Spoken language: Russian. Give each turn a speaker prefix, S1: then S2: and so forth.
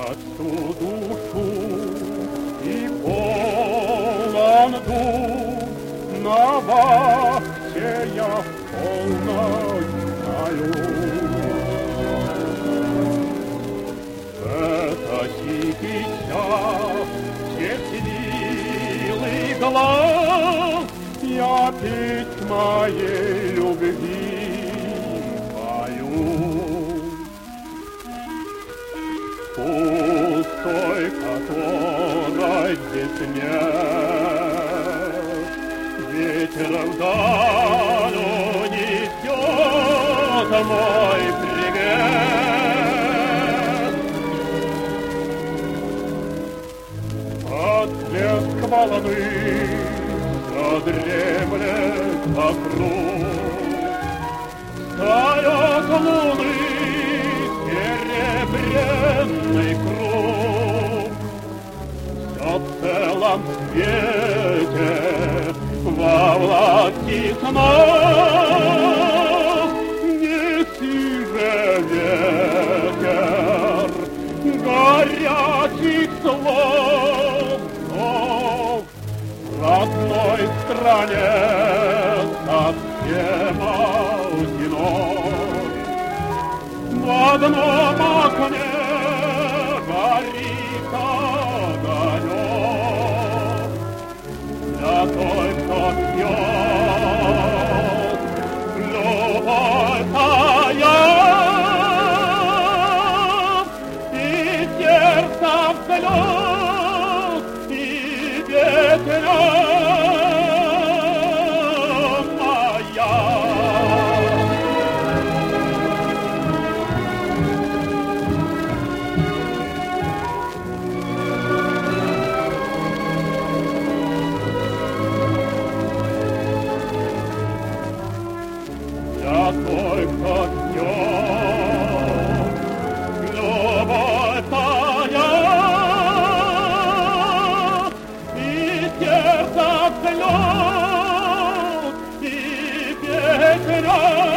S1: всю душу и полон дух, на вахте я полной знаю. Это тихий час, счастливый глаз, я петь моей любви пою. Пустой, которой здесь нет, ветер вдаль унесет мой привет. Отблеск волны задремлет вокруг, встает луны серебряный круг. Все в целом свете во власти снов. Неси же ветер горячих слов, в родной стране совсем одинок. В одном окне горит огонек для той, кто пьет любовь поет, и сердце в слез, и ветер. Той, кто пьет любовь поет, и сердце в слез, и ветер.